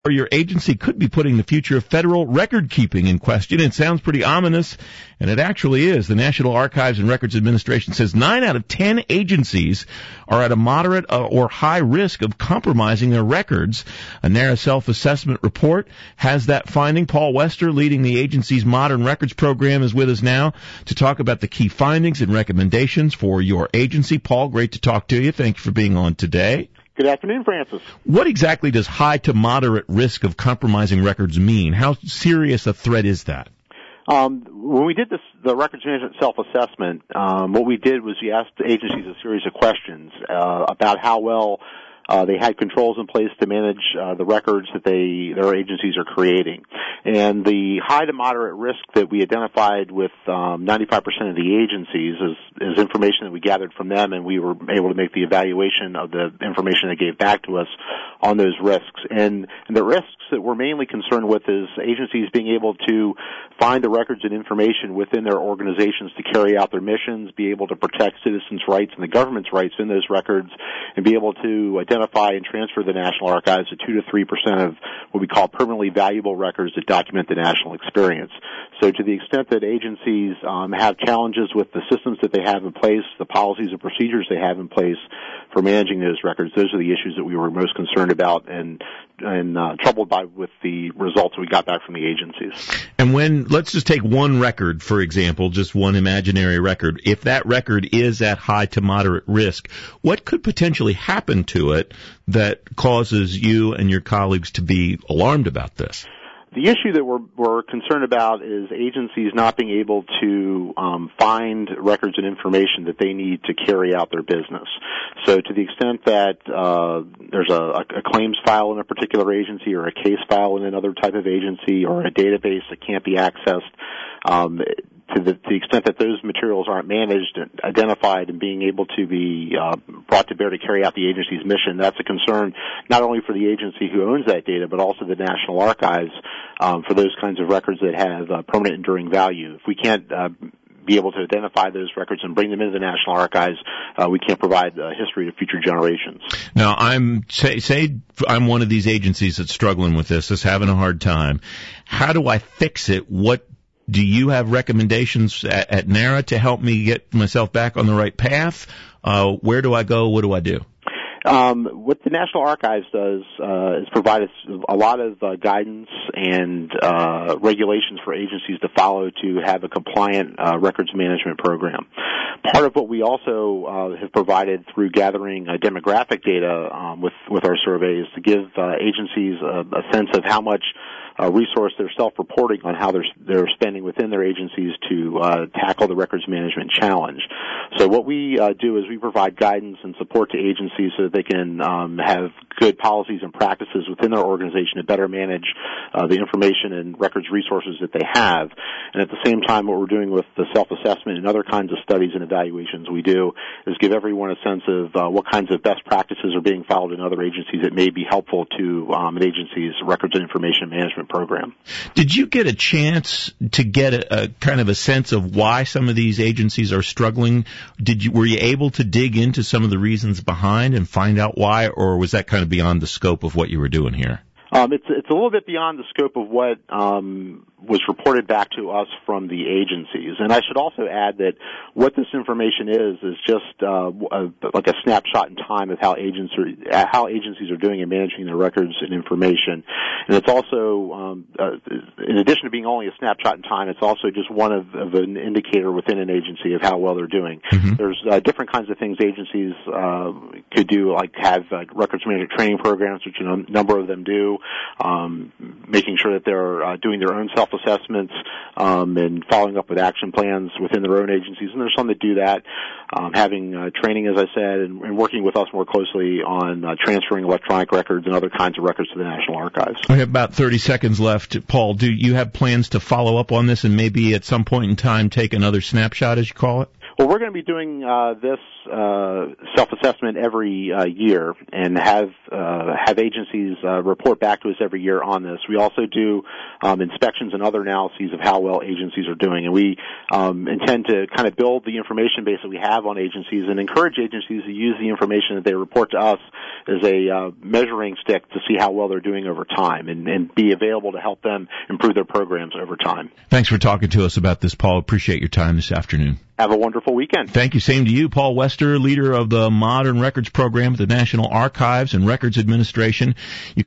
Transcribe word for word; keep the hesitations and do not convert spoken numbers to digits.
or your agency could be putting the future of federal record keeping in question. It sounds pretty ominous, and it actually is. The National Archives and Records Administration says nine out of ten agencies are at a moderate uh, or high risk of compromising their records. A NARA self-assessment report has that finding. Paul Wester, leading the agency's Modern Records program, is with us now to talk about the key findings and recommendations for your agency. Paul, great to talk to you. Thank you for being on today. Good afternoon, Francis. What exactly does high to moderate risk of compromising records mean? How serious a threat is that? Um, when we did this, the records management self-assessment, um, what we did was we asked agencies a series of questions uh, about how well uh, they had controls in place to manage uh, the records that they their agencies are creating. And the high to moderate risk that we identified with um, ninety-five percent of the agencies is, is information that we gathered from them, and we were able to make the evaluation of the information they gave back to us on those risks. And, and the risks that we're mainly concerned with is agencies being able to find the records and information within their organizations to carry out their missions, be able to protect citizens' rights and the government's rights in those records, and be able to identify and transfer the National Archives to two to three percent of what we call permanently valuable records that document the national experience. So to the extent that agencies um, have challenges with the systems that they have in place, the policies and procedures they have in place for managing those records, those are the issues that we were most concerned about and and uh, troubled by with the results we got back from the agencies. And when, let's just take one record, for example, just one imaginary record. If that record is at high to moderate risk, what could potentially happen to it that causes you and your colleagues to be alarmed about this? The issue that we're, we're concerned about is agencies not being able to um, find records and information that they need to carry out their business. So to the extent that uh, there's a, a claims file in a particular agency or a case file in another type of agency or a database that can't be accessed, um, to the, to the extent that those materials aren't managed and identified and being able to be uh, brought to bear to carry out the agency's mission, that's a concern not only for the agency who owns that data, but also the National Archives um, for those kinds of records that have uh, permanent enduring value. If we can't uh, be able to identify those records and bring them into the National Archives, uh, we can't provide uh, history to future generations. Now, I'm say, say I'm one of these agencies that's struggling with this, that's having a hard time. How do I fix it? What Do you have recommendations at, at NARA to help me get myself back on the right path? Uh, where do I go? What do I do? Um, what the National Archives does uh, is provide us a lot of uh, guidance and uh, regulations for agencies to follow to have a compliant uh, records management program. Part of what we also uh, have provided through gathering uh, demographic data um, with with our surveys to give uh, agencies a, a sense of how much Uh, resource they're self-reporting on how they're they're spending within their agencies to uh, tackle the records management challenge. So what we uh, do is we provide guidance and support to agencies so that they can um, have good policies and practices within their organization to better manage uh, the information and records resources that they have. And at the same time, what we're doing with the self-assessment and other kinds of studies and evaluations we do is give everyone a sense of uh, what kinds of best practices are being followed in other agencies that may be helpful to um, an agency's records and information management program. Did you get a chance to get a, a kind of a sense of why some of these agencies are struggling? Did you were you able to dig into some of the reasons behind and find out why, or was that kind of beyond the scope of what you were doing here? Um, it's it's a little bit beyond the scope of what um, was reported back to us from the agencies. And I should also add that what this information is is just uh, a, like a snapshot in time of how agents are, how agencies are doing in managing their records and information. And it's also, um, uh, in addition to being only a snapshot in time, it's also just one of, of an indicator within an agency of how well they're doing. Mm-hmm. There's uh, different kinds of things agencies uh, could do, like have uh, records management training programs, which a number of them do. Um, making sure that they're uh, doing their own self-assessments um, and following up with action plans within their own agencies. And there's some that do that. Um, having uh, training, as I said, and, and working with us more closely on uh, transferring electronic records and other kinds of records to the National Archives. We have about thirty seconds left. Paul, do you have plans to follow up on this and maybe at some point in time take another snapshot, as you call it? Well, we're going to be doing uh, this uh, self-assessment every uh, year and have uh, have agencies uh, report back to us every year on this. We also do um, inspections and other analyses of how well agencies are doing, and we um, intend to kind of build the information base that we have on agencies and encourage agencies to use the information that they report to us as a uh, measuring stick to see how well they're doing over time and, and be available to help them improve their programs over time. Thanks for talking to us about this, Paul. Appreciate your time this afternoon. Have a wonderful weekend. Thank you. Same to you. Paul Wester, leader of the Modern Records Program at the National Archives and Records Administration. You